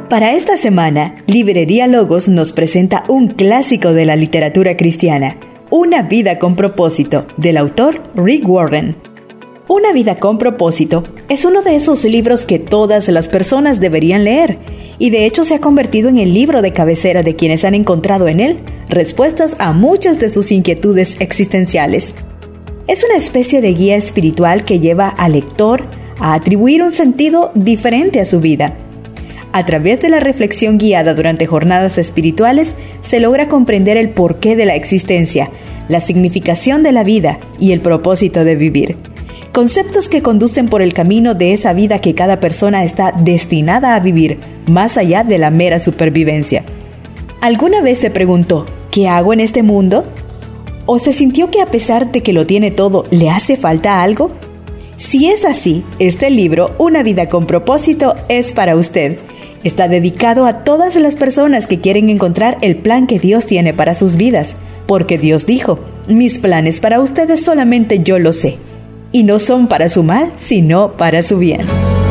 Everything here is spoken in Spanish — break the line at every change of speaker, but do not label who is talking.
Para esta semana, Librería Logos nos presenta un clásico de la literatura cristiana, Una vida con propósito, del autor Rick Warren. Una vida con propósito es uno de esos libros que todas las personas deberían leer, y de hecho se ha convertido en el libro de cabecera de quienes han encontrado en él respuestas a muchas de sus inquietudes existenciales. Es una especie de guía espiritual que lleva al lector a atribuir un sentido diferente a su vida. A través de la reflexión guiada durante jornadas espirituales, se logra comprender el porqué de la existencia, la significación de la vida y el propósito de vivir. Conceptos que conducen por el camino de esa vida que cada persona está destinada a vivir, más allá de la mera supervivencia. ¿Alguna vez se preguntó, ¿qué hago en este mundo? ¿O se sintió que a pesar de que lo tiene todo, le hace falta algo? Si es así, este libro, Una vida con propósito, es para usted. Está dedicado a todas las personas que quieren encontrar el plan que Dios tiene para sus vidas, porque Dios dijo, mis planes para ustedes solamente yo los sé, y no son para su mal, sino para su bien.